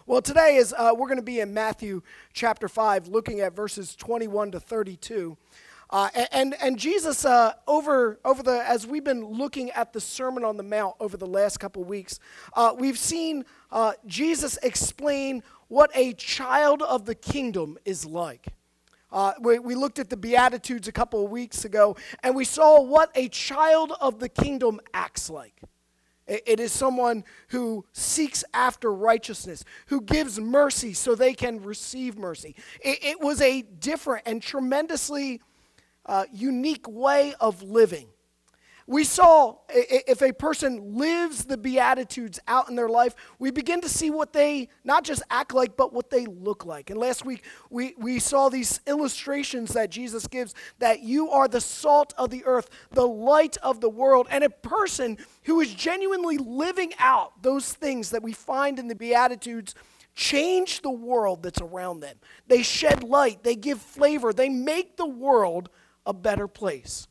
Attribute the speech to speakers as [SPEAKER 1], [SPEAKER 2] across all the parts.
[SPEAKER 1] Well, today is we're going to be in Matthew chapter 5, looking at verses 21 to 32. And Jesus, as we've been looking at the Sermon on the Mount over the last couple of weeks, we've seen Jesus explain what a child of the kingdom is like. We looked at the Beatitudes a couple of weeks ago, and we saw what a child of the kingdom acts like. It is someone who seeks after righteousness, who gives mercy so they can receive mercy. It was a different and tremendously unique way of living. We saw if a person lives the Beatitudes out in their life, we begin to see what they not just act like, but what they look like. And last week, we saw these illustrations that Jesus gives, that you are the salt of the earth, the light of the world. And a person who is genuinely living out those things that we find in the Beatitudes change the world that's around them. They shed light, they give flavor, they make the world a better place.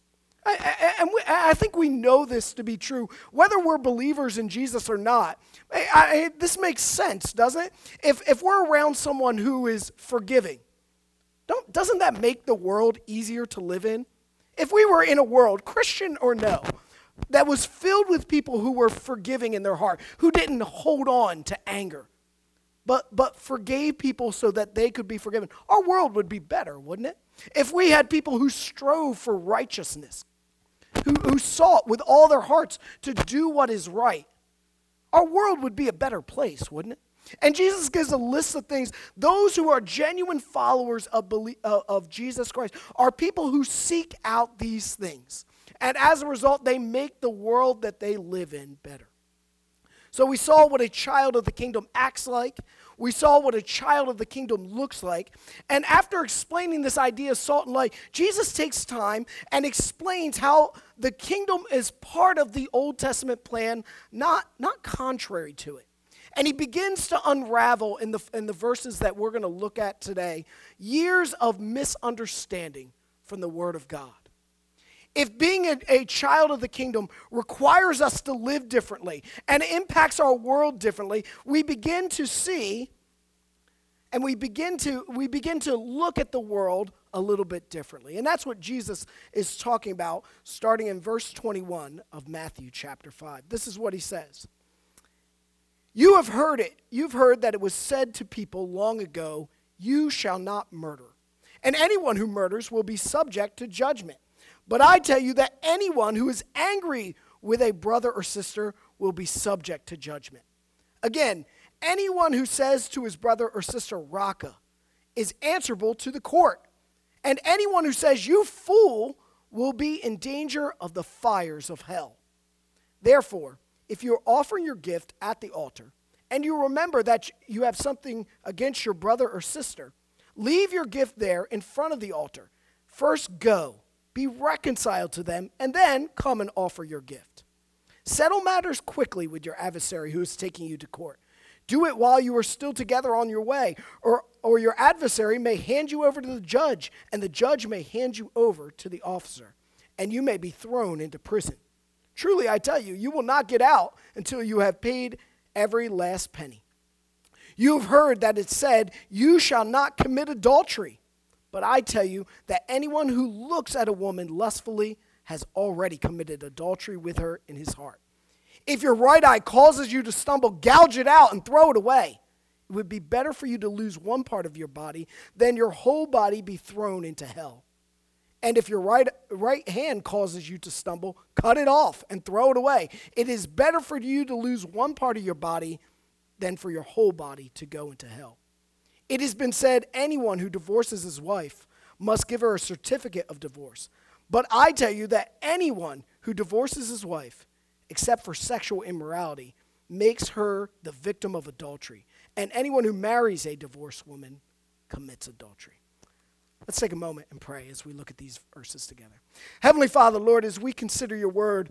[SPEAKER 1] I think we know this to be true, whether we're believers in Jesus or not. This makes sense, doesn't it? If we're around someone who is forgiving, doesn't that make the world easier to live in? If we were in a world, Christian or no, that was filled with people who were forgiving in their heart, who didn't hold on to anger, but forgave people so that they could be forgiven, our world would be better, wouldn't it? If we had people who strove for righteousness, who sought with all their hearts to do what is right, our world would be a better place, wouldn't it? And Jesus gives a list of things. Those who are genuine followers of Jesus Christ are people who seek out these things. And as a result, they make the world that they live in better. So we saw what a child of the kingdom acts like. We saw what a child of the kingdom looks like. And after explaining this idea of salt and light, Jesus takes time and explains how the kingdom is part of the Old Testament plan, not contrary to it. And he begins to unravel in the verses that we're going to look at today, years of misunderstanding from the Word of God. If being a child of the kingdom requires us to live differently and impacts our world differently, we begin to see and we begin to look at the world a little bit differently. And that's what Jesus is talking about starting in verse 21 of Matthew chapter 5. This is what he says. You have heard it. You've heard that it was said to people long ago, you shall not murder. And anyone who murders will be subject to judgment. But I tell you that anyone who is angry with a brother or sister will be subject to judgment. Again, anyone who says to his brother or sister, Raka, is answerable to the court. And anyone who says, you fool, will be in danger of the fires of hell. Therefore, if you're offering your gift at the altar, and you remember that you have something against your brother or sister, leave your gift there in front of the altar. First go. Be reconciled to them, and then come and offer your gift. Settle matters quickly with your adversary who is taking you to court. Do it while you are still together on your way, or your adversary may hand you over to the judge, and the judge may hand you over to the officer, and you may be thrown into prison. Truly, I tell you, you will not get out until you have paid every last penny. You have heard that it said, you shall not commit adultery. But I tell you that anyone who looks at a woman lustfully has already committed adultery with her in his heart. If your right eye causes you to stumble, gouge it out and throw it away. It would be better for you to lose one part of your body than your whole body be thrown into hell. And if your right hand causes you to stumble, cut it off and throw it away. It is better for you to lose one part of your body than for your whole body to go into hell. It has been said, anyone who divorces his wife must give her a certificate of divorce. But I tell you that anyone who divorces his wife, except for sexual immorality, makes her the victim of adultery. And anyone who marries a divorced woman commits adultery. Let's take a moment and pray as we look at these verses together. Heavenly Father, Lord, as we consider your word,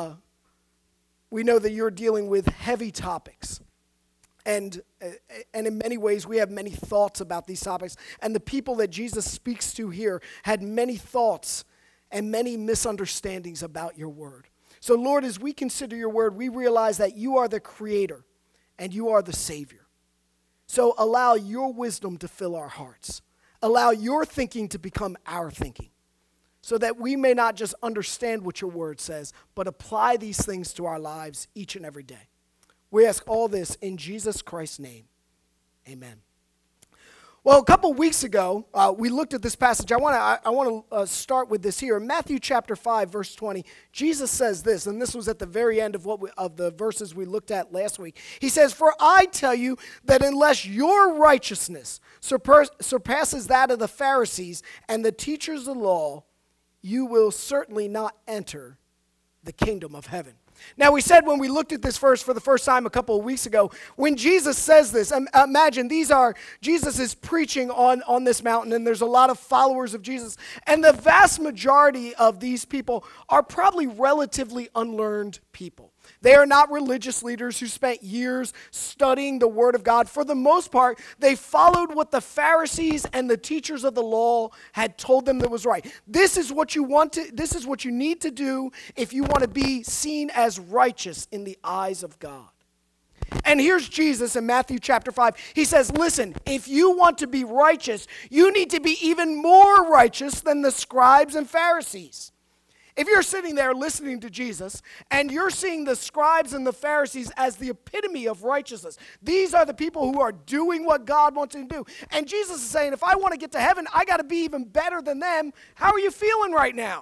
[SPEAKER 1] we know that you're dealing with heavy topics. And in many ways, we have many thoughts about these topics. And the people that Jesus speaks to here had many thoughts and many misunderstandings about your word. So, Lord, as we consider your word, we realize that you are the creator and you are the savior. So allow your wisdom to fill our hearts. Allow your thinking to become our thinking, so that we may not just understand what your word says, but apply these things to our lives each and every day. We ask all this in Jesus Christ's name. Amen. Well, a couple weeks ago, we looked at this passage. I want to start with this here. In Matthew chapter 5, verse 20, Jesus says this, and this was at the very end of the verses we looked at last week. He says, "For I tell you that unless your righteousness surpasses that of the Pharisees and the teachers of the law, you will certainly not enter the kingdom of heaven." Now, we said when we looked at this verse for the first time a couple of weeks ago, when Jesus says this, imagine Jesus is preaching on this mountain, and there's a lot of followers of Jesus, and the vast majority of these people are probably relatively unlearned people. They are not religious leaders who spent years studying the Word of God. For the most part, they followed what the Pharisees and the teachers of the law had told them that was right. This is what you need to do if you want to be seen as righteous in the eyes of God. And here's Jesus in Matthew chapter 5. He says, listen, if you want to be righteous, you need to be even more righteous than the scribes and Pharisees. If you're sitting there listening to Jesus and you're seeing the scribes and the Pharisees as the epitome of righteousness, these are the people who are doing what God wants them to do. And Jesus is saying, if I want to get to heaven, I got to be even better than them. How are you feeling right now?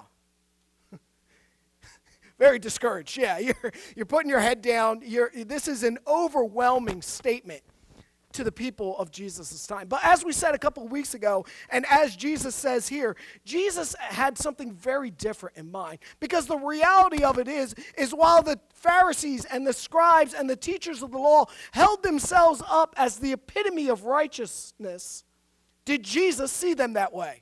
[SPEAKER 1] Very discouraged. Yeah, you're putting your head down. This is an overwhelming statement to the people of Jesus' time. But as we said a couple of weeks ago, and as Jesus says here, Jesus had something very different in mind. Because the reality of it is while the Pharisees and the scribes and the teachers of the law held themselves up as the epitome of righteousness, did Jesus see them that way?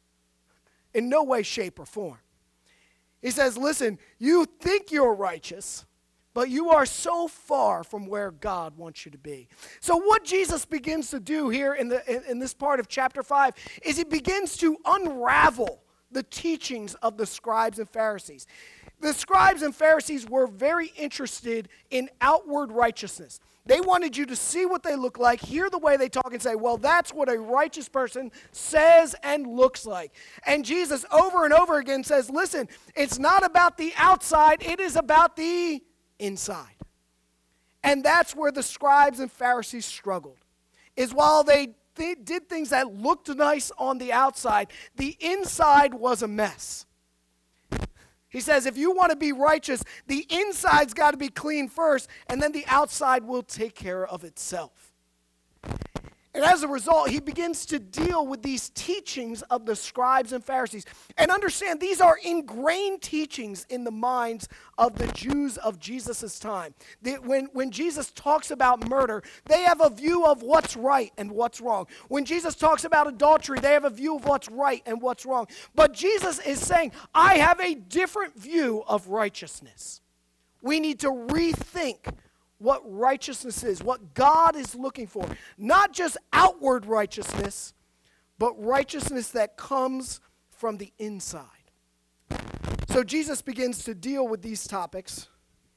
[SPEAKER 1] In no way, shape, or form. He says, listen, you think you're righteous, but you are so far from where God wants you to be. So what Jesus begins to do here in this part of chapter 5 is he begins to unravel the teachings of the scribes and Pharisees. The scribes and Pharisees were very interested in outward righteousness. They wanted you to see what they look like, hear the way they talk, and say, well, that's what a righteous person says and looks like. And Jesus over and over again says, listen, it's not about the outside, it is about the inside. And that's where the scribes and Pharisees struggled, is while they did things that looked nice on the outside, the inside was a mess. He says if you want to be righteous, the inside's got to be clean first, and then the outside will take care of itself. And as a result, he begins to deal with these teachings of the scribes and Pharisees. And understand, these are ingrained teachings in the minds of the Jews of Jesus' time. When Jesus talks about murder, they have a view of what's right and what's wrong. When Jesus talks about adultery, they have a view of what's right and what's wrong. But Jesus is saying, I have a different view of righteousness. We need to rethink what righteousness is, what God is looking for. Not just outward righteousness, but righteousness that comes from the inside. So Jesus begins to deal with these topics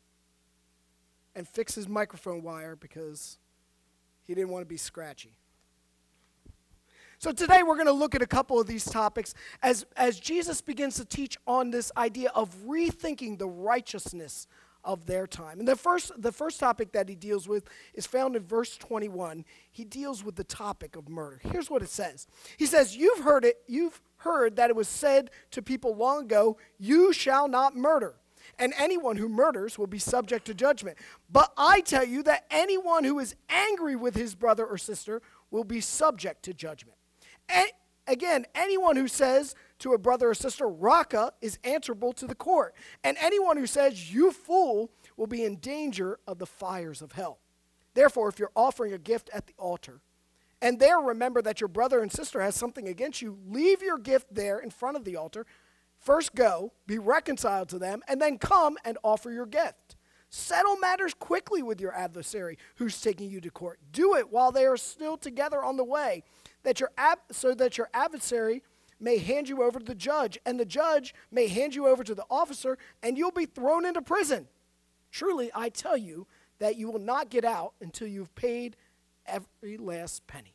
[SPEAKER 1] and fix his microphone wire because he didn't want to be scratchy. So today we're going to look at a couple of these topics as Jesus begins to teach on this idea of rethinking the righteousness of their time. And the first topic that he deals with is found in verse 21. He deals with the topic of murder. Here's what it says. He says, you've heard that it was said to people long ago, you shall not murder, and anyone who murders will be subject to judgment. But I tell you that anyone who is angry with his brother or sister will be subject to judgment. And again, anyone who says to a brother or sister, Raka, is answerable to the court. And anyone who says, you fool, will be in danger of the fires of hell. Therefore, if you're offering a gift at the altar, and there remember that your brother and sister has something against you, leave your gift there in front of the altar. First go, be reconciled to them, and then come and offer your gift. Settle matters quickly with your adversary who's taking you to court. Do it while they are still together on the way, so that your adversary may hand you over to the judge, and the judge may hand you over to the officer, and you'll be thrown into prison. Truly, I tell you that you will not get out until you've paid every last penny.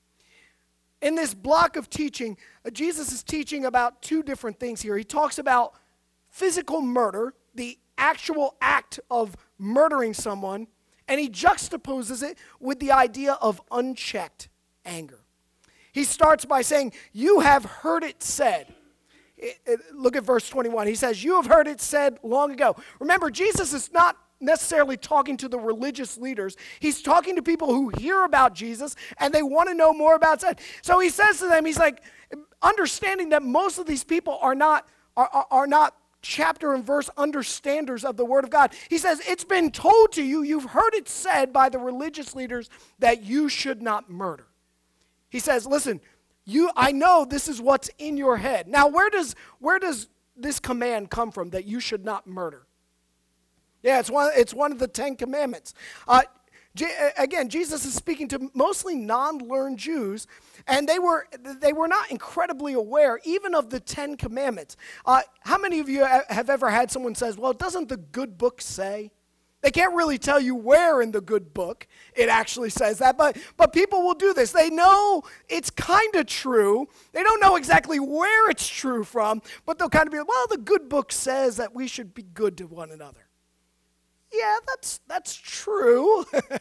[SPEAKER 1] In this block of teaching, Jesus is teaching about two different things here. He talks about physical murder, the actual act of murdering someone, and he juxtaposes it with the idea of unchecked anger. He starts by saying, you have heard it said. Look at verse 21. He says, you have heard it said long ago. Remember, Jesus is not necessarily talking to the religious leaders. He's talking to people who hear about Jesus and they want to know more about it. So he says to them, he's like, understanding that most of these people are not chapter and verse understanders of the Word of God. He says, it's been told to you, you've heard it said by the religious leaders that you should not murder. He says, listen, I know this is what's in your head. Now, where does this command come from that you should not murder? Yeah, it's one of the 10 commandments. Again, Jesus is speaking to mostly non-learned Jews, and they were not incredibly aware even of the 10 commandments. How many of you have ever had someone says, well, doesn't the good book say? They can't really tell you where in the good book it actually says that, but people will do this. They know it's kind of true. They don't know exactly where it's true from, but they'll kind of be like, well, the good book says that we should be good to one another. Yeah, that's true.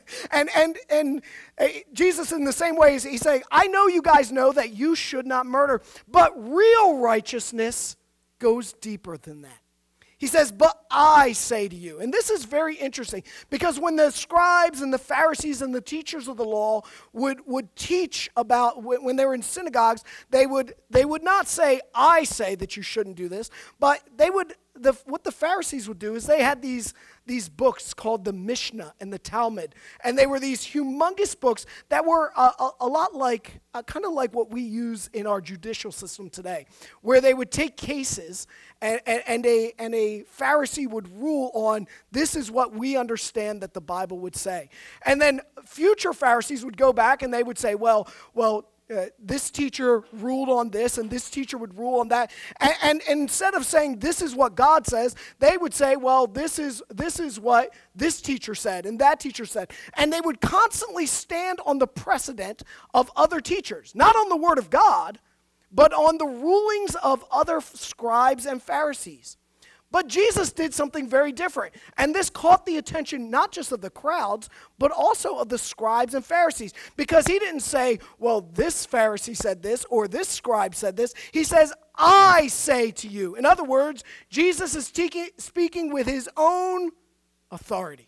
[SPEAKER 1] and Jesus in the same way, he's saying, I know you guys know that you should not murder, but real righteousness goes deeper than that. He says, but I say to you, and this is very interesting, because when the scribes and the Pharisees and the teachers of the law would teach about, when they were in synagogues, they would not say, I say that you shouldn't do this, but what the Pharisees would do is they had these books called the Mishnah and the Talmud, and they were these humongous books that were a lot like, kind of like what we use in our judicial system today, where they would take cases and a Pharisee would rule on, this is what we understand that the Bible would say. And then future Pharisees would go back and they would say, well, this teacher ruled on this, and this teacher would rule on that. And instead of saying, this is what God says, they would say, well, this is what this teacher said, and that teacher said. And they would constantly stand on the precedent of other teachers, not on the Word of God, but on the rulings of other scribes and Pharisees. But Jesus did something very different. And this caught the attention not just of the crowds, but also of the scribes and Pharisees. Because he didn't say, well, this Pharisee said this, or this scribe said this. He says, I say to you. In other words, Jesus is speaking with his own authority.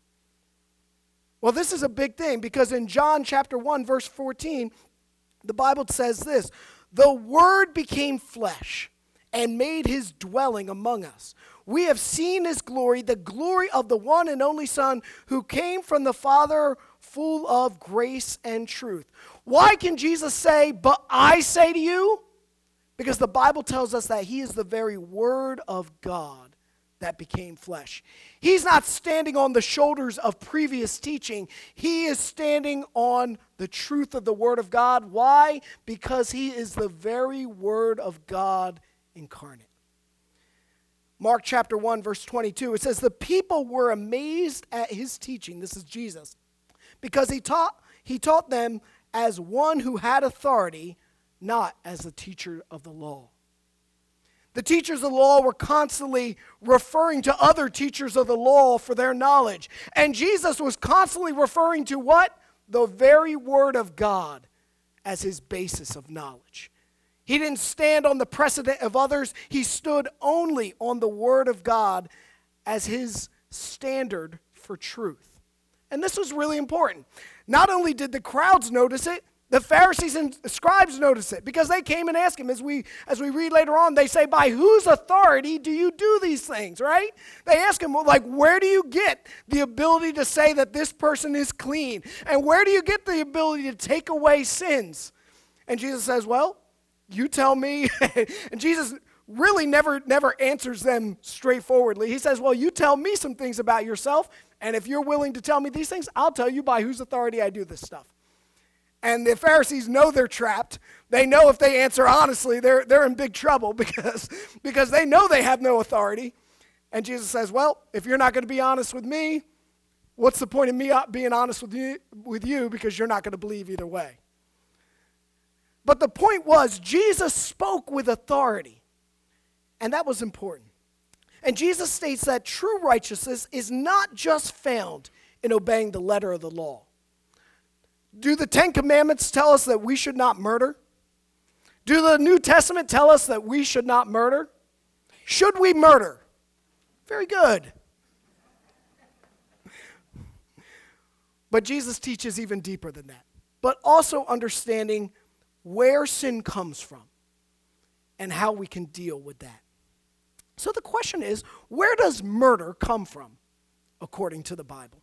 [SPEAKER 1] Well, this is a big thing, because in John chapter 1, verse 14, the Bible says this, the Word became flesh and made his dwelling among us. We have seen his glory, the glory of the one and only Son who came from the Father, full of grace and truth. Why can Jesus say, but I say to you? Because the Bible tells us that he is the very Word of God that became flesh. He's not standing on the shoulders of previous teaching. He is standing on the truth of the Word of God. Why? Because he is the very Word of God incarnate. Mark chapter 1, verse 22, it says, the people were amazed at his teaching. This is Jesus. Because he taught them as one who had authority, not as a teacher of the law. The teachers of the law were constantly referring to other teachers of the law for their knowledge. And Jesus was constantly referring to what? The very Word of God as his basis of knowledge. He didn't stand on the precedent of others. He stood only on the Word of God as his standard for truth. And this was really important. Not only did the crowds notice it, the Pharisees and scribes noticed it, because they came and asked him, as we read later on, they say, by whose authority do you do these things, right? They ask him, like, where do you get the ability to say that this person is clean? And where do you get the ability to take away sins? And Jesus says, well, you tell me. And Jesus really never answers them straightforwardly. He says, well, you tell me some things about yourself, and if you're willing to tell me these things, I'll tell you by whose authority I do this stuff. And the Pharisees know they're trapped. They know if they answer honestly, they're in big trouble because they know they have no authority. And Jesus says, well, if you're not going to be honest with me, what's the point of me being honest with you because you're not going to believe either way? But the point was, Jesus spoke with authority, and that was important. And Jesus states that true righteousness is not just found in obeying the letter of the law. Do the Ten Commandments tell us that we should not murder? Do the New Testament tell us that we should not murder? Should we murder? Very good. But Jesus teaches even deeper than that. But also understanding where sin comes from and how we can deal with that. So the question is, where does murder come from according to the Bible?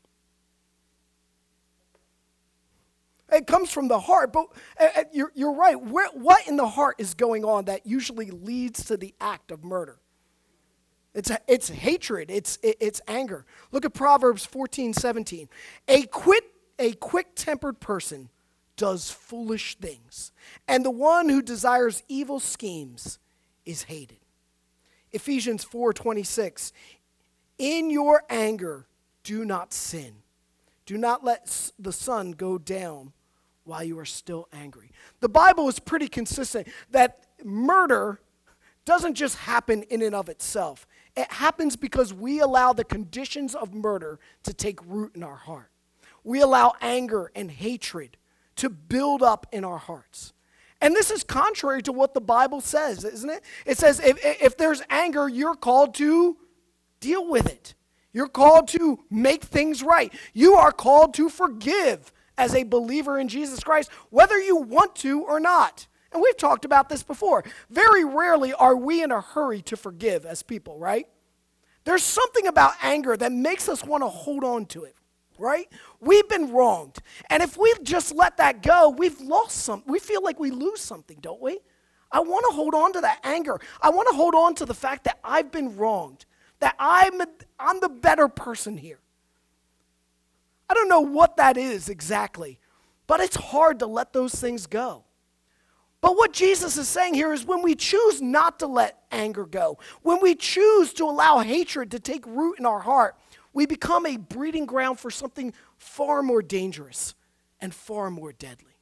[SPEAKER 1] It comes from the heart, but you're right. What in the heart is going on that usually leads to the act of murder? It's hatred. It's anger. Look at Proverbs 14:17. A quick-tempered person does foolish things, and the one who desires evil schemes is hated. Ephesians 4:26. In your anger, do not sin. Do not let the sun go down while you are still angry. The Bible is pretty consistent that murder doesn't just happen in and of itself. It happens because we allow the conditions of murder to take root in our heart. We allow anger and hatred to build up in our hearts. And this is contrary to what the Bible says, isn't it? It says if there's anger, you're called to deal with it. You're called to make things right. You are called to forgive as a believer in Jesus Christ, whether you want to or not. And we've talked about this before. Very rarely are we in a hurry to forgive as people, right? There's something about anger that makes us want to hold on to it, right? We've been wronged. And if we just let that go, we've lost something. We feel like we lose something, don't we? I want to hold on to that anger. I want to hold on to the fact that I've been wronged, that I'm the better person here. I don't know what that is exactly, but it's hard to let those things go. But what Jesus is saying here is when we choose not to let anger go, when we choose to allow hatred to take root in our heart, we become a breeding ground for something far more dangerous and far more deadly.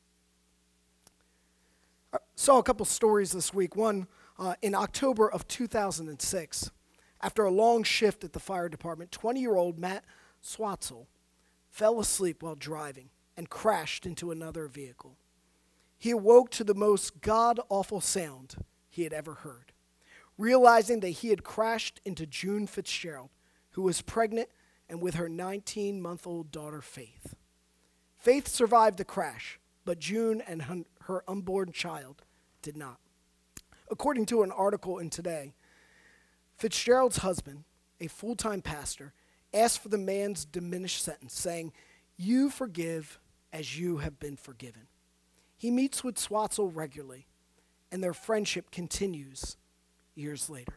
[SPEAKER 1] I saw a couple stories this week. One in October of 2006. After a long shift at the fire department, 20-year-old Matt Swatzel fell asleep while driving and crashed into another vehicle. He awoke to the most god-awful sound he had ever heard, realizing that he had crashed into June Fitzgerald, who was pregnant and with her 19-month-old daughter, Faith. Faith survived the crash, but June and her unborn child did not. According to an article in Today, Fitzgerald's husband, a full-time pastor, asked for the man's diminished sentence, saying, "You forgive as you have been forgiven." He meets with Swatzel regularly, and their friendship continues years later.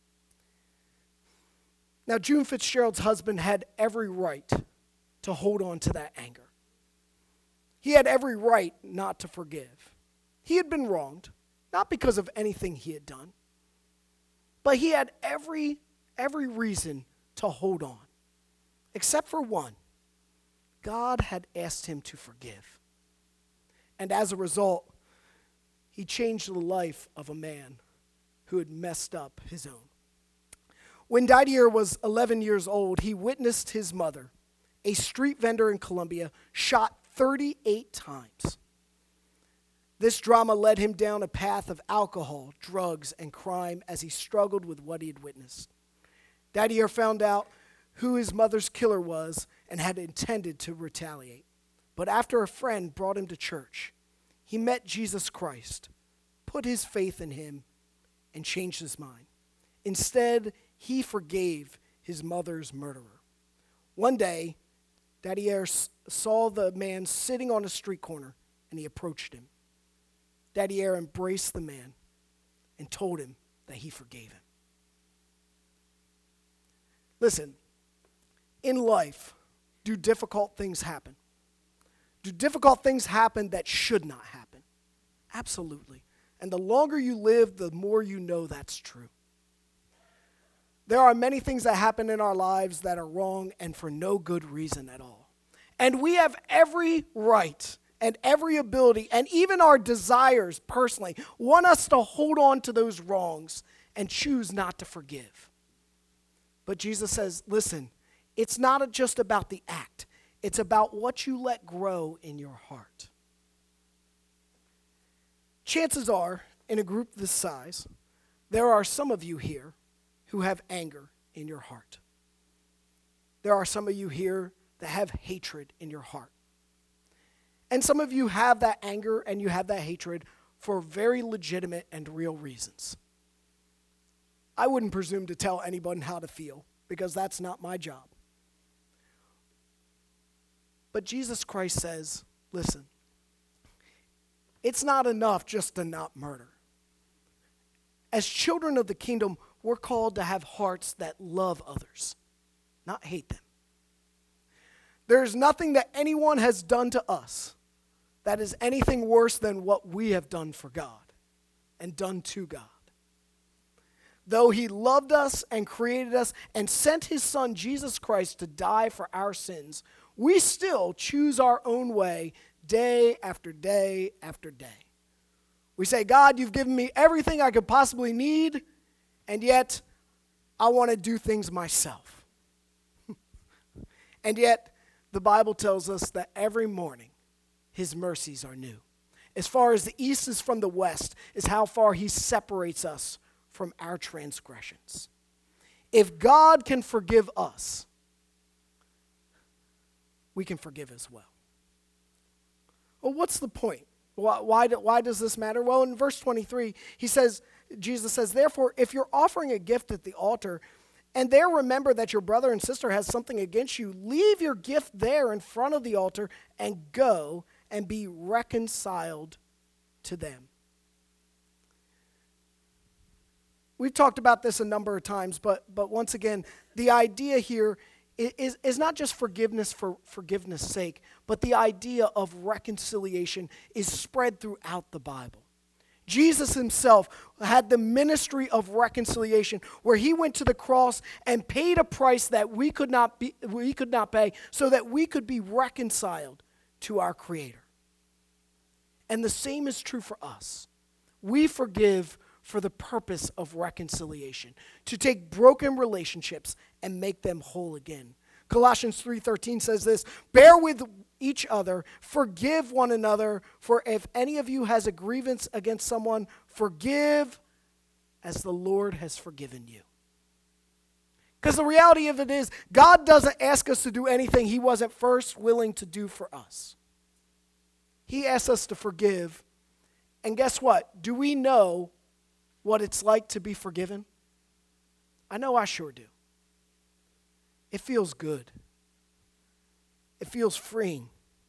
[SPEAKER 1] Now, June Fitzgerald's husband had every right to hold on to that anger. He had every right not to forgive. He had been wronged, not because of anything he had done, but he had every reason to hold on, except for one. God had asked him to forgive. And as a result, he changed the life of a man who had messed up his own. When Didier was 11 years old, he witnessed his mother, a street vendor in Colombia, shot 38 times. This drama led him down a path of alcohol, drugs, and crime as he struggled with what he had witnessed. Didier found out who his mother's killer was and had intended to retaliate. But after a friend brought him to church, he met Jesus Christ, put his faith in him, and changed his mind. Instead, he forgave his mother's murderer. One day, Didier saw the man sitting on a street corner, and he approached him. Didier embraced the man and told him that he forgave him. Listen, in life, do difficult things happen? Do difficult things happen that should not happen? Absolutely. And the longer you live, the more you know that's true. There are many things that happen in our lives that are wrong and for no good reason at all. And we have every right and every ability, and even our desires personally, want us to hold on to those wrongs and choose not to forgive. But Jesus says, listen, it's not just about the act. It's about what you let grow in your heart. Chances are, in a group this size, there are some of you here who have anger in your heart. There are some of you here that have hatred in your heart. And some of you have that anger and you have that hatred for very legitimate and real reasons. I wouldn't presume to tell anyone how to feel because that's not my job. But Jesus Christ says, listen, it's not enough just to not murder. As children of the kingdom, we're called to have hearts that love others, not hate them. There's nothing that anyone has done to us that is anything worse than what we have done for God and done to God. Though he loved us and created us and sent his son, Jesus Christ, to die for our sins, we still choose our own way day after day after day. We say, God, you've given me everything I could possibly need, and yet I want to do things myself. And yet the Bible tells us that every morning his mercies are new. As far as the east is from the west is how far he separates us from our transgressions. If God can forgive us, we can forgive as well. Well, what's the point? Why does this matter? Well, in verse 23, Jesus says, therefore, if you're offering a gift at the altar, and there remember that your brother and sister has something against you, leave your gift there in front of the altar and go and be reconciled to them. We've talked about this a number of times, but once again, the idea here is not just forgiveness for forgiveness' sake, but the idea of reconciliation is spread throughout the Bible. Jesus himself had the ministry of reconciliation where he went to the cross and paid a price that we could not pay so that we could be reconciled to our Creator. And the same is true for us. We forgive for the purpose of reconciliation, to take broken relationships and make them whole again. Colossians 3:13 says this, bear with each other, forgive one another, for if any of you has a grievance against someone, forgive as the Lord has forgiven you. Because the reality of it is, God doesn't ask us to do anything he wasn't first willing to do for us. He asks us to forgive, and guess what? Do we know what it's like to be forgiven? I know I sure do. It feels good. It feels freeing.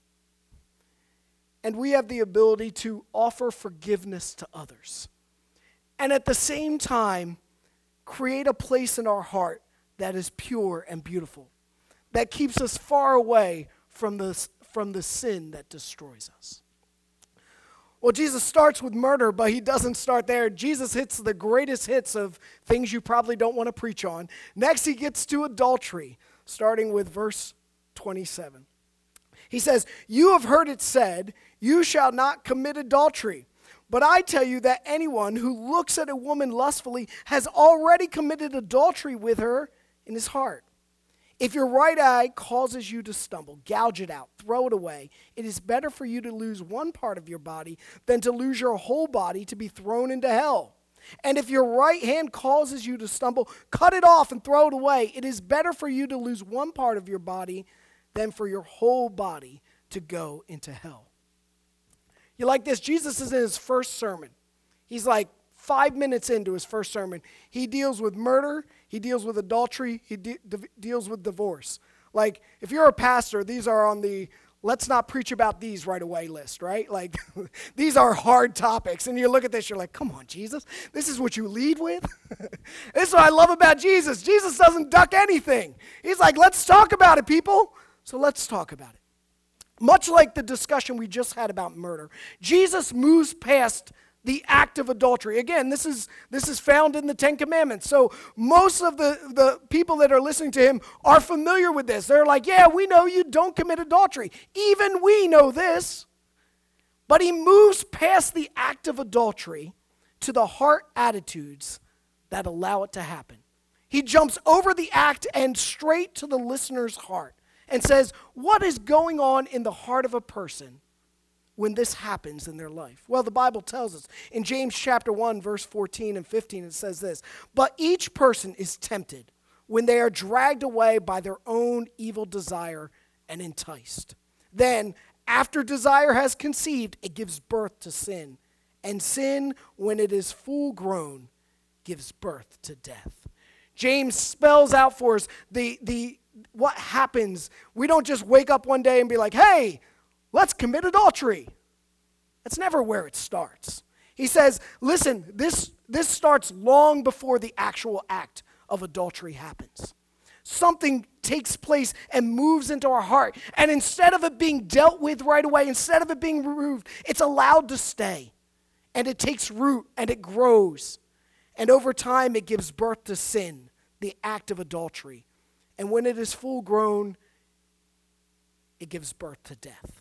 [SPEAKER 1] And we have the ability to offer forgiveness to others. And at the same time, create a place in our heart that is pure and beautiful, that keeps us far away from the sin that destroys us. Well, Jesus starts with murder, but he doesn't start there. Jesus hits the greatest hits of things you probably don't want to preach on. Next, he gets to adultery, starting with verse 27. He says, you have heard it said, you shall not commit adultery. But I tell you that anyone who looks at a woman lustfully has already committed adultery with her in his heart. If your right eye causes you to stumble, gouge it out, throw it away. It is better for you to lose one part of your body than to lose your whole body to be thrown into hell. And if your right hand causes you to stumble, cut it off and throw it away. It is better for you to lose one part of your body than for your whole body to go into hell. You like this? Jesus is in his first sermon. He's like 5 minutes into his first sermon. He deals with murder. He deals with adultery. He deals with divorce. Like, if you're a pastor, these are on the let's not preach about these right away list, right? Like, these are hard topics. And you look at this, you're like, come on, Jesus. This is what you lead with? This is what I love about Jesus. Jesus doesn't duck anything. He's like, let's talk about it, people. So let's talk about it. Much like the discussion we just had about murder, Jesus moves past the act of adultery. Again, this is found in the Ten Commandments. So most of the people that are listening to him are familiar with this. They're like, yeah, we know you don't commit adultery. Even we know this. But he moves past the act of adultery to the heart attitudes that allow it to happen. He jumps over the act and straight to the listener's heart and says, what is going on in the heart of a person when this happens in their life? Well, the Bible tells us in James chapter 1, verse 14 and 15, it says this, but each person is tempted when they are dragged away by their own evil desire and enticed. Then, after desire has conceived, it gives birth to sin. And sin, when it is full grown, gives birth to death. James spells out for us what happens. We don't just wake up one day and be like, hey, let's commit adultery. That's never where it starts. He says, listen, this starts long before the actual act of adultery happens. Something takes place and moves into our heart. And instead of it being dealt with right away, instead of it being removed, it's allowed to stay. And it takes root and it grows. And over time, it gives birth to sin, the act of adultery. And when it is full grown, it gives birth to death.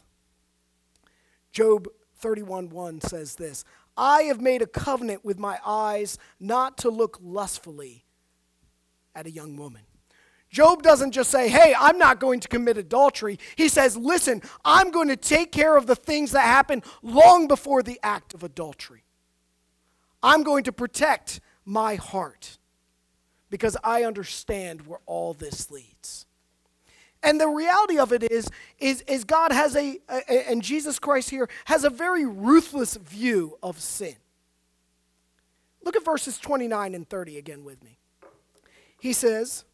[SPEAKER 1] Job 31:1 says this, I have made a covenant with my eyes not to look lustfully at a young woman. Job doesn't just say, hey, I'm not going to commit adultery. He says, listen, I'm going to take care of the things that happen long before the act of adultery. I'm going to protect my heart because I understand where all this leads. And the reality of it is God has and Jesus Christ here has a very ruthless view of sin. Look at verses 29 and 30 again with me. He says,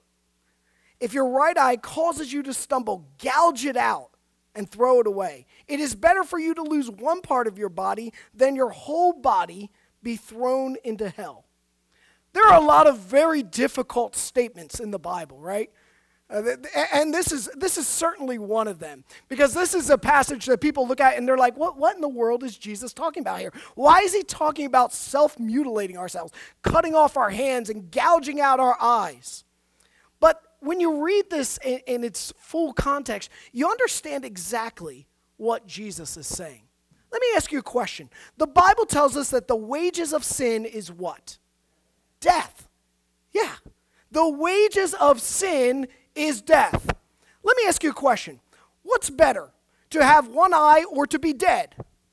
[SPEAKER 1] if your right eye causes you to stumble, gouge it out and throw it away. It is better for you to lose one part of your body than your whole body be thrown into hell. There are a lot of very difficult statements in the Bible, right? And this is certainly one of them. Because this is a passage that people look at and they're like, what in the world is Jesus talking about here? Why is he talking about self-mutilating ourselves, cutting off our hands and gouging out our eyes? But when you read this in its full context, you understand exactly what Jesus is saying. Let me ask you a question. The Bible tells us that the wages of sin is what? Death. Yeah. The wages of sin is death. Let me ask you a question. What's better, to have one eye or to be dead?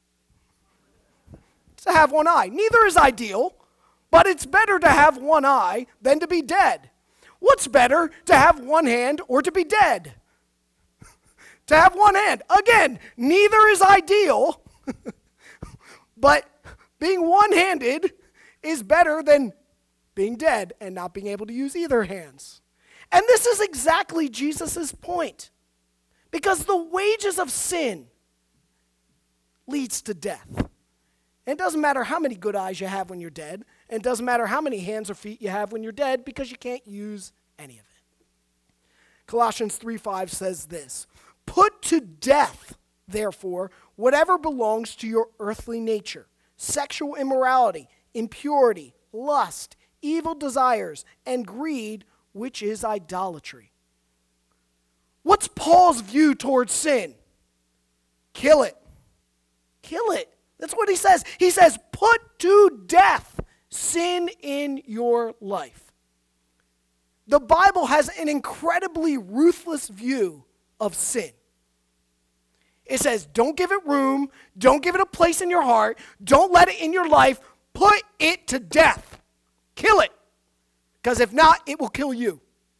[SPEAKER 1] To have one eye. Neither is ideal, but it's better to have one eye than to be dead. What's better, to have one hand or to be dead? To have one hand. Again, neither is ideal, but being one-handed is better than being dead and not being able to use either hands. And this is exactly Jesus' point. Because the wages of sin leads to death. And it doesn't matter how many good eyes you have when you're dead. And it doesn't matter how many hands or feet you have when you're dead because you can't use any of it. Colossians 3:5 says this, put to death, therefore, whatever belongs to your earthly nature, sexual immorality, impurity, lust, evil desires, and greed, which is idolatry. What's Paul's view towards sin? Kill it. Kill it. That's what he says. He says, put to death sin in your life. The Bible has an incredibly ruthless view of sin. It says, don't give it room, don't give it a place in your heart, don't let it in your life, put it to death. Kill it. Because if not, it will kill you.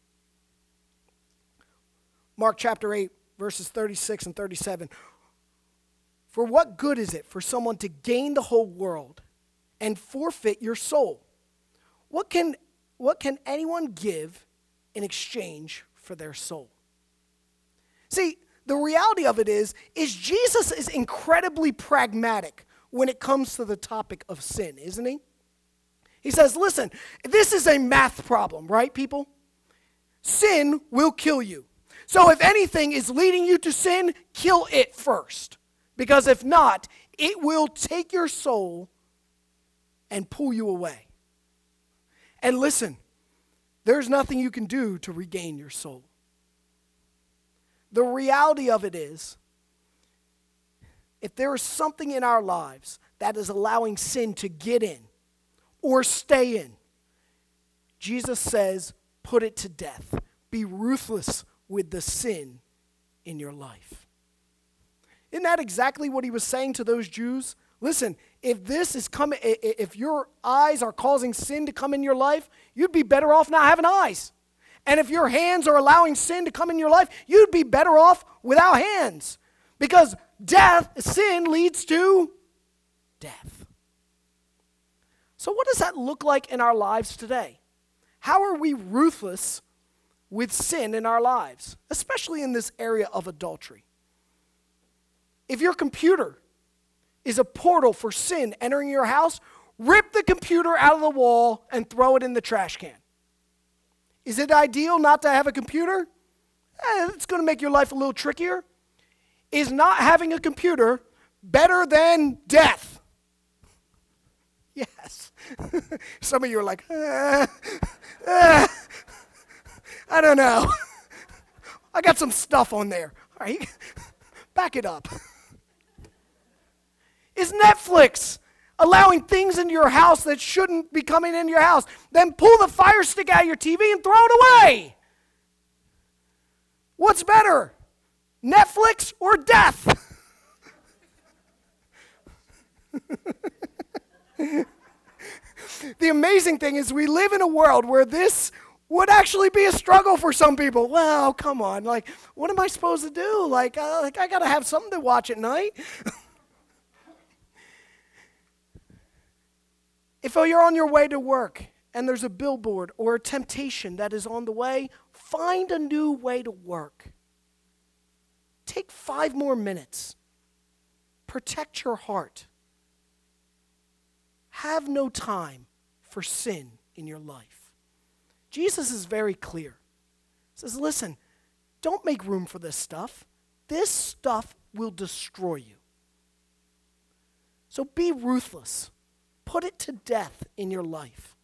[SPEAKER 1] Mark chapter 8, verses 36 and 37. For what good is it for someone to gain the whole world and forfeit your soul? What can anyone give in exchange for their soul? See, the reality of it is Jesus is incredibly pragmatic when it comes to the topic of sin, isn't he? He says, listen, this is a math problem, right, people? Sin will kill you. So if anything is leading you to sin, kill it first. Because if not, it will take your soul and pull you away. And listen, there's nothing you can do to regain your soul. The reality of it is, if there is something in our lives that is allowing sin to get in or stay in, Jesus says, put it to death. Be ruthless with the sin in your life. Isn't that exactly what he was saying to those Jews? Listen, if this is coming, if your eyes are causing sin to come in your life, you'd be better off not having eyes. And if your hands are allowing sin to come in your life, you'd be better off without hands. Because sin leads to death. So what does that look like in our lives today? How are we ruthless with sin in our lives, especially in this area of adultery? If your computer is a portal for sin entering your house, rip the computer out of the wall and throw it in the trash can. Is it ideal not to have a computer? It's going to make your life a little trickier. Is not having a computer better than death? Yes. Some of you are like, I don't know. I got some stuff on there. All right, back it up. Is Netflix allowing things into your house that shouldn't be coming into your house? Then pull the Fire Stick out of your TV and throw it away. What's better, Netflix or death? The amazing thing is we live in a world where this would actually be a struggle for some people. Well, come on, like, what am I supposed to do? I got to have something to watch at night. If you're on your way to work and there's a billboard or a temptation that is on the way, find a new way to work. Take 5 more minutes. Protect your heart. Have no time for sin in your life. Jesus is very clear. He says, listen, don't make room for this stuff. This stuff will destroy you. So be ruthless. Put it to death in your life.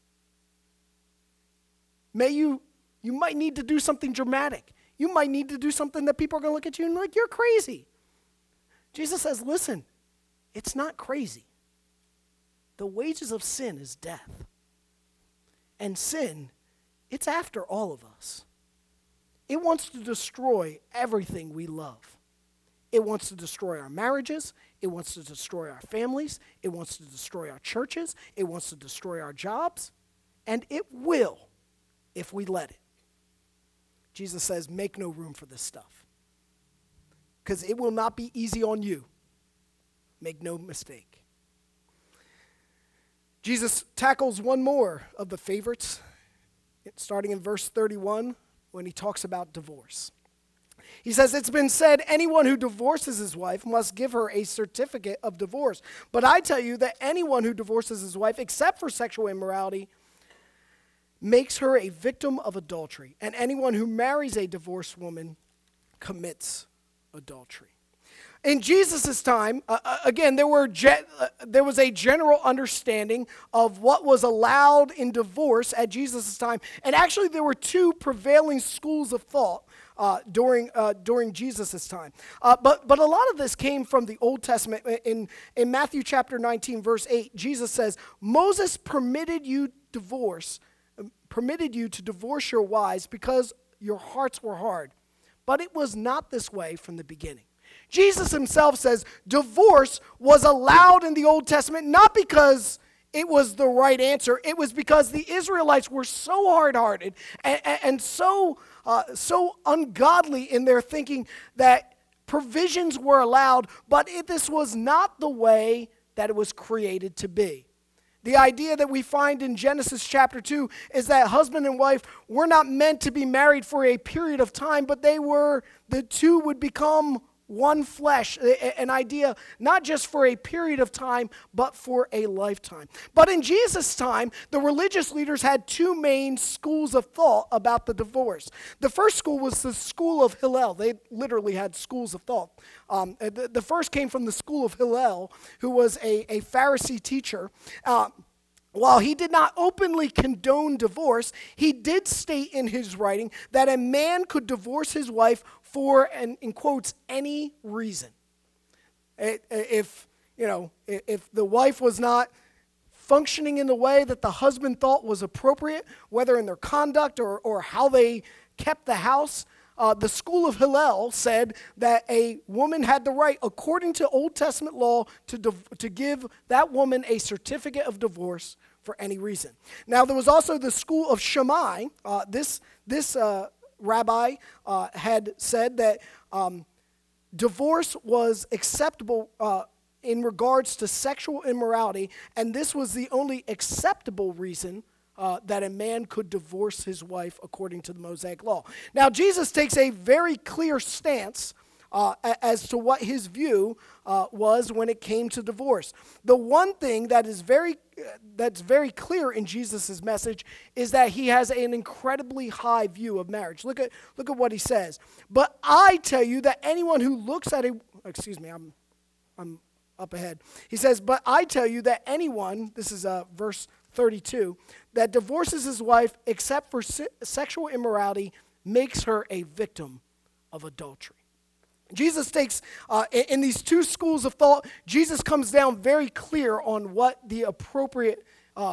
[SPEAKER 1] You might need to do something dramatic. You might need to do something that people are going to look at you and like, you're crazy. Jesus says, listen, it's not crazy. The wages of sin is death. And sin, it's after all of us. It wants to destroy everything we love. It wants to destroy our marriages. It wants to destroy our families. It wants to destroy our churches. It wants to destroy our jobs. And it will if we let it. Jesus says, make no room for this stuff. Because it will not be easy on you. Make no mistake. Jesus tackles one more of the favorites, starting in verse 31, when he talks about divorce. He says, it's been said, anyone who divorces his wife must give her a certificate of divorce. But I tell you that anyone who divorces his wife, except for sexual immorality, makes her a victim of adultery. And anyone who marries a divorced woman commits adultery. In Jesus' time, again, there was a general understanding of what was allowed in divorce at Jesus' time. And actually, there were 2 prevailing schools of thought during Jesus' time. But a lot of this came from the Old Testament. In Matthew chapter 19, verse 8, Jesus says, Moses permitted you to divorce your wives because your hearts were hard. But it was not this way from the beginning. Jesus himself says divorce was allowed in the Old Testament not because it was the right answer. It was because the Israelites were so hard-hearted and so ungodly in their thinking that provisions were allowed, but this was not the way that it was created to be. The idea that we find in Genesis chapter 2 is that husband and wife were not meant to be married for a period of time, but the two would become one flesh, an idea not just for a period of time, but for a lifetime. But in Jesus' time, the religious leaders had 2 main schools of thought about the divorce. The first school was the school of Hillel. They literally had schools of thought. The first came from the school of Hillel, who was a Pharisee teacher. while he did not openly condone divorce, he did state in his writing that a man could divorce his wife for, and in quotes, any reason. If the wife was not functioning in the way that the husband thought was appropriate, whether in their conduct or how they kept the house, the school of Hillel said that a woman had the right, according to Old Testament law, to give that woman a certificate of divorce for any reason. Now, there was also the school of Shammai. This rabbi had said that divorce was acceptable in regards to sexual immorality, and this was the only acceptable reason that a man could divorce his wife according to the Mosaic law. Now, Jesus takes a very clear stance as to what his view was when it came to divorce. The one thing that is that's very clear in Jesus' message is that he has an incredibly high view of marriage. Look at what he says. But I tell you that anyone who looks at I'm up ahead. He says, but I tell you that anyone, this is verse 32, that divorces his wife except for sexual immorality makes her a victim of adultery. Jesus takes, in these two schools of thought, Jesus comes down very clear on what the appropriate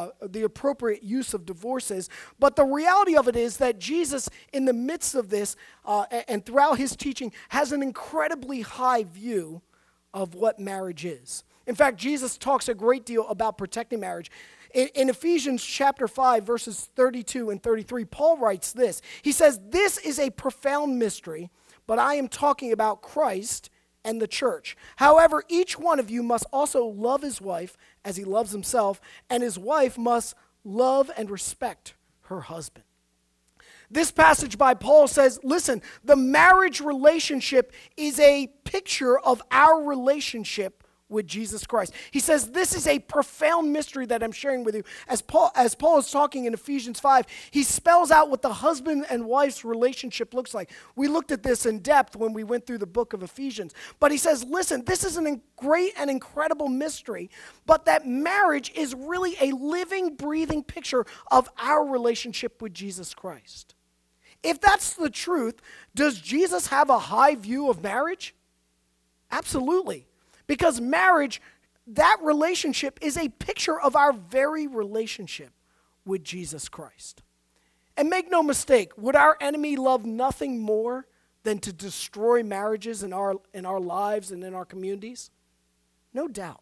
[SPEAKER 1] use of divorce is. But the reality of it is that Jesus, in the midst of this and throughout his teaching, has an incredibly high view of what marriage is. In fact, Jesus talks a great deal about protecting marriage. In Ephesians chapter 5, verses 32 and 33, Paul writes this. He says, "This is a profound mystery, but I am talking about Christ and the church. However, each one of you must also love his wife as he loves himself, and his wife must love and respect her husband." This passage by Paul says, listen, the marriage relationship is a picture of our relationship with Jesus Christ. He says, this is a profound mystery that I'm sharing with you. As Paul is talking in Ephesians 5, he spells out what the husband and wife's relationship looks like. We looked at this in depth when we went through the book of Ephesians. But he says, listen, this is a great and incredible mystery, but that marriage is really a living, breathing picture of our relationship with Jesus Christ. If that's the truth, does Jesus have a high view of marriage? Absolutely. Because marriage, that relationship is a picture of our very relationship with Jesus Christ. And make no mistake, would our enemy love nothing more than to destroy marriages in our lives and in our communities? No doubt.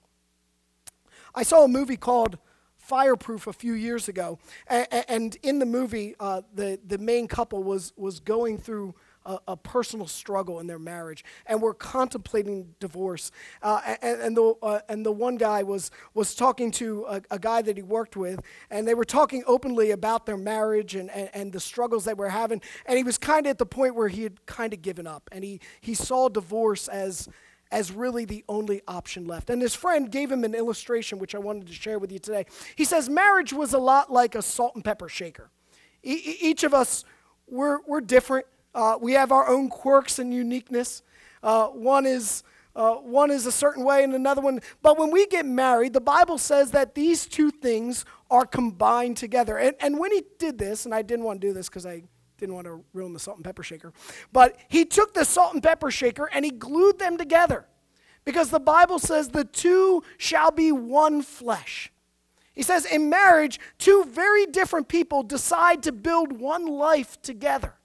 [SPEAKER 1] I saw a movie called Fireproof a few years ago, and in the movie, the main couple was going through a personal struggle in their marriage, and were contemplating divorce. And the one guy was talking to a guy that he worked with, and they were talking openly about their marriage and the struggles they were having. And he was kind of at the point where he had kind of given up, and he saw divorce as really the only option left. And his friend gave him an illustration, which I wanted to share with you today. He says, marriage was a lot like a salt and pepper shaker. Each of us, we're different. We have our own quirks and uniqueness. One is a certain way and another one. But when we get married, the Bible says that these two things are combined together. And when he did this, and I didn't want to do this because I didn't want to ruin the salt and pepper shaker, but he took the salt and pepper shaker and he glued them together. Because the Bible says the two shall be one flesh. He says in marriage, two very different people decide to build one life together.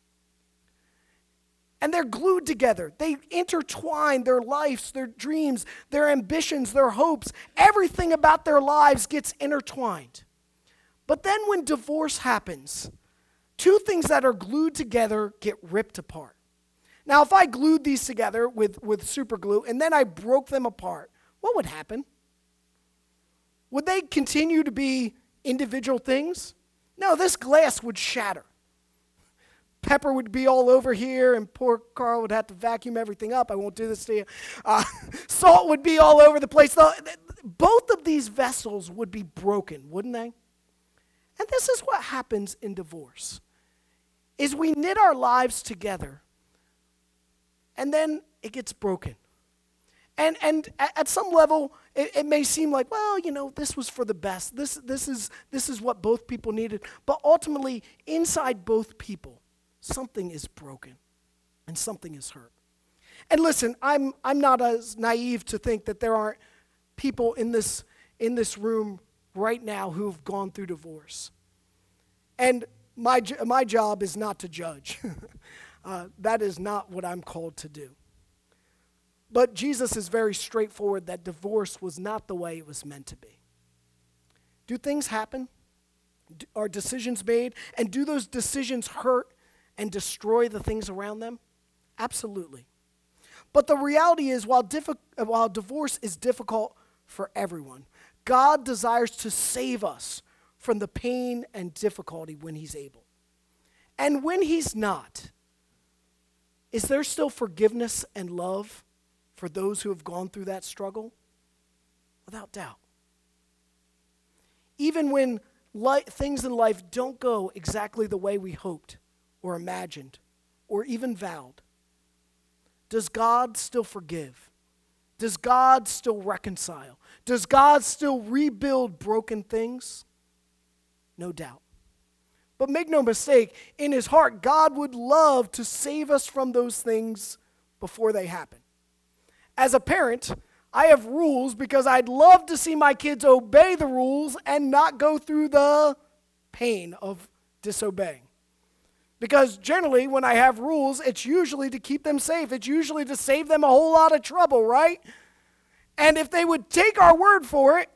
[SPEAKER 1] And they're glued together. They intertwine their lives, their dreams, their ambitions, their hopes. Everything about their lives gets intertwined. But then when divorce happens, two things that are glued together get ripped apart. Now, if I glued these together with super glue and then I broke them apart, what would happen? Would they continue to be individual things? No, this glass would shatter. Pepper would be all over here, and poor Carl would have to vacuum everything up. I won't do this to you. Salt would be all over the place. Both of these vessels would be broken, wouldn't they? And this is what happens in divorce, is we knit our lives together, and then it gets broken. And at some level, it may seem like, well, this was for the best. This is what both people needed. But ultimately, inside both people, something is broken and something is hurt. And listen, I'm not as naive to think that there aren't people in this room right now who have gone through divorce. And my job is not to judge. That is not what I'm called to do. But Jesus is very straightforward that divorce was not the way it was meant to be. Do things happen? Are decisions made? And do those decisions hurt and destroy the things around them? Absolutely. But the reality is, while divorce is difficult for everyone, God desires to save us from the pain and difficulty when he's able. And when he's not, is there still forgiveness and love for those who have gone through that struggle? Without doubt. Even when things in life don't go exactly the way we hoped or imagined or even vowed, does God still forgive? Does God still reconcile? Does God still rebuild broken things? No doubt. But make no mistake, in his heart, God would love to save us from those things before they happen. As a parent, I have rules because I'd love to see my kids obey the rules and not go through the pain of disobeying. Because generally, when I have rules, it's usually to keep them safe. It's usually to save them a whole lot of trouble, right? And if they would take our word for it,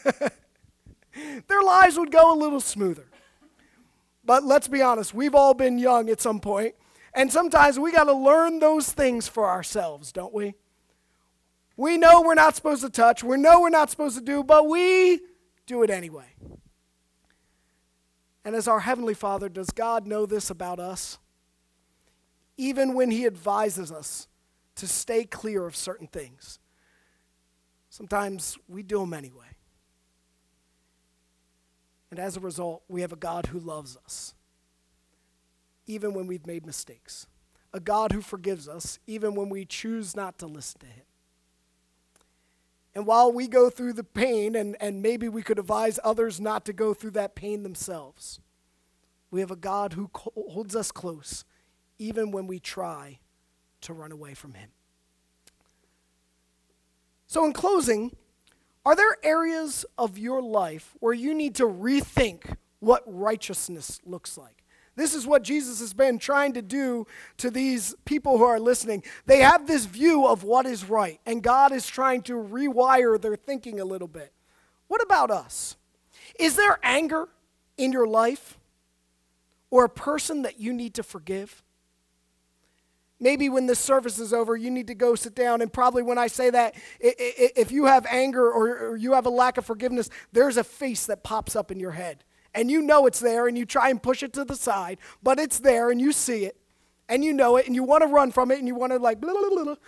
[SPEAKER 1] their lives would go a little smoother. But let's be honest, we've all been young at some point, and sometimes we got to learn those things for ourselves, don't we? We know we're not supposed to touch, we know we're not supposed to do, but we do it anyway. And as our Heavenly Father, does God know this about us? Even when he advises us to stay clear of certain things, sometimes we do them anyway. And as a result, we have a God who loves us, even when we've made mistakes. A God who forgives us, even when we choose not to listen to him. And while we go through the pain, and maybe we could advise others not to go through that pain themselves, we have a God who holds us close, even when we try to run away from him. So in closing, are there areas of your life where you need to rethink what righteousness looks like? This is what Jesus has been trying to do to these people who are listening. They have this view of what is right, and God is trying to rewire their thinking a little bit. What about us? Is there anger in your life or a person that you need to forgive? Maybe when this service is over, you need to go sit down, and probably when I say that, if you have anger or you have a lack of forgiveness, there's a face that pops up in your head. And you know it's there, and you try and push it to the side, but it's there, and you see it, and you know it, and you want to run from it, and you want to like, blah, blah, blah,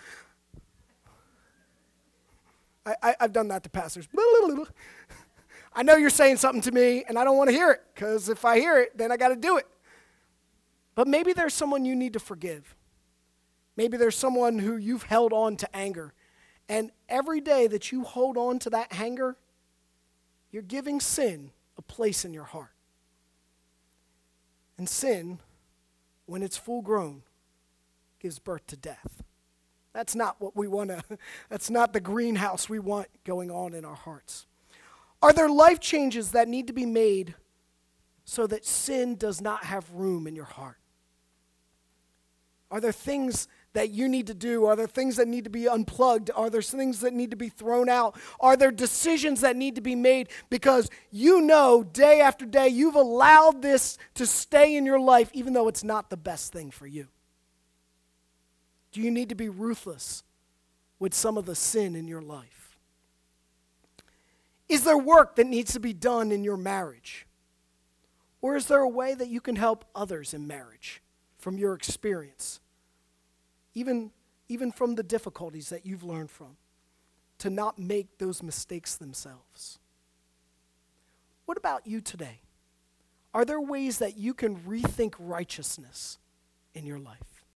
[SPEAKER 1] blah. I've done that to pastors. Blah, blah, blah. I know you're saying something to me, and I don't want to hear it, because if I hear it, then I got to do it. But maybe there's someone you need to forgive. Maybe there's someone who you've held on to anger, and every day that you hold on to that anger, you're giving sin a place in your heart. And sin, when it's full grown, gives birth to death. That's not what we want to, that's not the greenhouse we want going on in our hearts. Are there life changes that need to be made so that sin does not have room in your heart? Are there things that you need to do? Are there things that need to be unplugged? Are there things that need to be thrown out? Are there decisions that need to be made because you know day after day you've allowed this to stay in your life even though it's not the best thing for you? Do you need to be ruthless with some of the sin in your life? Is there work that needs to be done in your marriage? Or is there a way that you can help others in marriage from your experience? Even from the difficulties that you've learned from, to not make those mistakes themselves. What about you today? Are there ways that you can rethink righteousness in your life?